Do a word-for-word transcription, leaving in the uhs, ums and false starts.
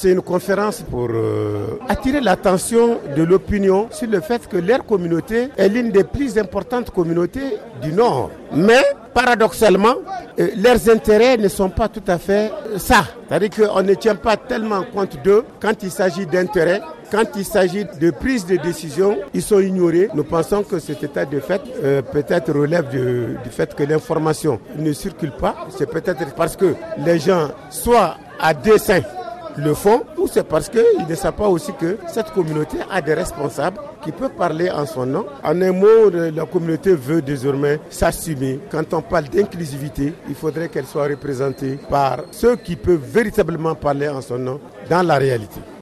C'est une conférence pour euh, attirer l'attention de l'opinion sur le fait que leur communauté est l'une des plus importantes communautés du Nord. Mais paradoxalement, euh, leurs intérêts ne sont pas tout à fait ça. C'est-à-dire qu'on ne tient pas tellement compte d'eux quand il s'agit d'intérêts. Quand il s'agit de prise de décision, ils sont ignorés. Nous pensons que cet état de fait euh, peut-être relève de, du fait que l'information ne circule pas. C'est peut-être parce que les gens, soit à dessein, le font, ou c'est parce qu'ils ne savent pas aussi que cette communauté a des responsables qui peuvent parler en son nom. En un mot, la communauté veut désormais s'assumer. Quand on parle d'inclusivité, il faudrait qu'elle soit représentée par ceux qui peuvent véritablement parler en son nom dans la réalité.